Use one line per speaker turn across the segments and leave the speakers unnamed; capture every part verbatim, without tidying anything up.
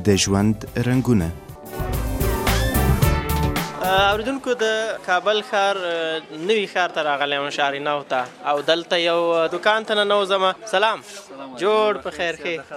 د ژوند رنګونه.
اوریدونکو د کابل ښار نوي ښار ته راغلی یم شارینو ته او دلته یو دکان ته ننوځم. سلام، جوړ په خیر ښې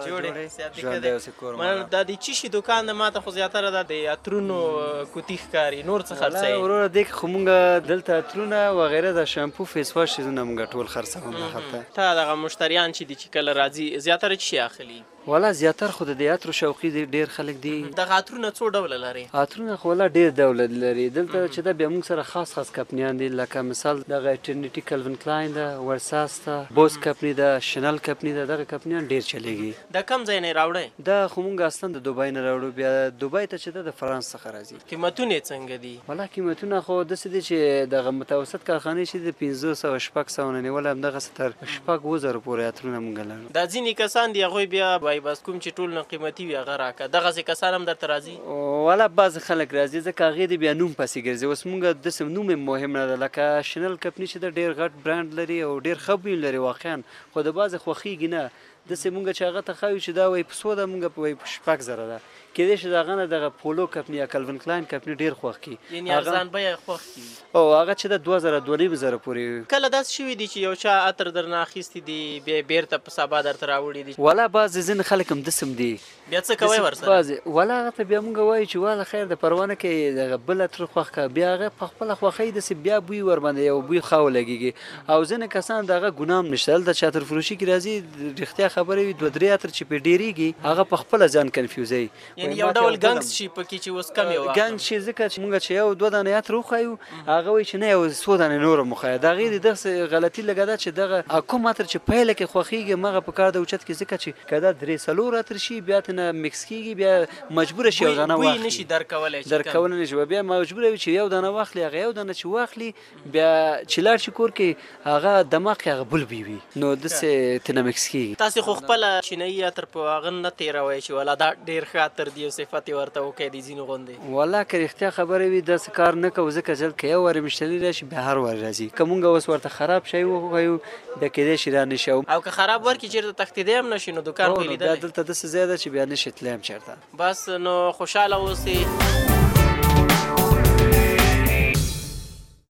جوړې مننه. دا د څه شي دکان دی؟ ما ته خو زیاتره دا د عطرونو کوتي ښکاري، نور څه خرڅوي؟
وروره دی خو مونږ دلته عطرونه وغیره د شامپو فیس واش شیزونه مونږ ټول خرڅوو. هلته
تا دغه مشتریان چې دي چې کله راځي زیاتره څه شي اخلي؟
والا زیاتر خو د عطرو شوقي دي، ډېر خلک دي.
دغه عطرونه څو ډوله لري؟
عطرونه خو والا ډېر ډوله لري. دلته چې دا بیا موږ سره خاص خاص کمپنیان دي، لکه مثال دغه ټرینیټي کلوین کلاین ده، ورساس ده، بوس کمپني ده، شنل کمپني ده. دغه کمپنیان ډېر چلیږي.
د کوم ځای نه راوړئ؟ دا
خو موږ اصلا د دوبۍ نه راوړو. بیا دوبۍ ته چې ده د فرانس څخه راځي.
قیمتونه یې څنګه دي؟
والا قیمتونه خو داسې دي چې دغه متوسط کارخانې چې د پنځه سوه شپږ سوه نه نیول همدغسې تر شپږ اووه زره پورې عطرونه موږ لرو.
دا ځینې کسان دي هغوی بیا وایي بس کوم چې ټول نه قیمتي وي هغه راکړه. دغسې کسان هم درته راځي؟
والا بعضې خلک راځي ځکه هغې د بیا نوم پسې ګرځي. اوس مونږ داسې نوم یې مهم نه ده. لکه شنل کمپني چې ده ډېر غټ برانډ لري او ډېر ښه بوی لري واقعا، خو د بعضې خوښېږي نه. داسې مونږ چې هغه ته ښه وي چې دا وایي په څو ده، مونږ په وایي په شپږ زره ده. کیدای شي د هغه نه دغه پولو کمپني یا کلوین کلاین کمپني ډېر خوښ کړي،
یعنې ارزان بیه یې خوښ کړي.
او هغه چې ده دوه زره دوه نیم زره پورې.
کله داسې شوي دي چې یو چا عطر درنه اخیستي دي بیا یې بېرته په سبا درته راوړي دي؟
والا بعضې ځینې خلک هم داسې هم دي.
بیا څه کوئ ورسره؟
بعضې والا هغه ته بیا مونږ وایو چې واله خیر د پروا نه کوي، دغه بل عطر خوښ کړه. بیا هغه په خپله خوښۍ داسې بیا بوی ورباندې یو بوی ښه ولګېږي. او ځینې کسان د هغه ګناه هم نشته. دلته چې عطر فروشي کې راځي رښتیا خبره وي، دوه درې عطر چې پرې ډېرېږي هغه په خپله ځان کنفیوزوي.
یعنې یو ډول ګنګس شي پکې چې اوس کم یې واخلم؟
ګنګ شي ځکه چې مونږ چې یو دوه دانې عطر وښایو هغه وایي چې نه یو څو دانې نور هم وښایه. د هغې د دغسې غلطي لږه ده چې دغه کوم عطر چې پیله کې خوښېږي همغه په کار ده اوچت کړي. ځکه چې که دا درې څلور عطر شي بیا ترنه میکس کېږي، بیا مجبوره شي یو دانه واخلي.
بوی نشي درکولی
درکولی نشي. بیا مجبوره وي چې یو دانه واخلي. هغه یو دانه چې واخلي بیا چې لاړ شي کور کې هغه دماغ کې هغه بل بوی وي، نو داسې ترنه میکس کېږي.
تاسې خو خپله چینایي عطر په هغه نه تېروئ چې والا دا ډېر ښه عطر دی او صفت یې ورته وکړئ د ځینو غوندې؟
والا که رښتیا خبره وي داسې کار نه کوو. ځکه چې که یو وارې مشتري راشي بیا هر وارې راځي. که مونږ اوس ورته خراب شی وښایو بیا کیدای شي را نه شي.
او که خراب ورکړي چېرته تښتېدی هم نه شي نو دکان خو یې لیدلی؟
بیا دلته داسې ځای ده چې بیا نه شي تللی هم چېرته.
بس نو خوشحاله اوسئ.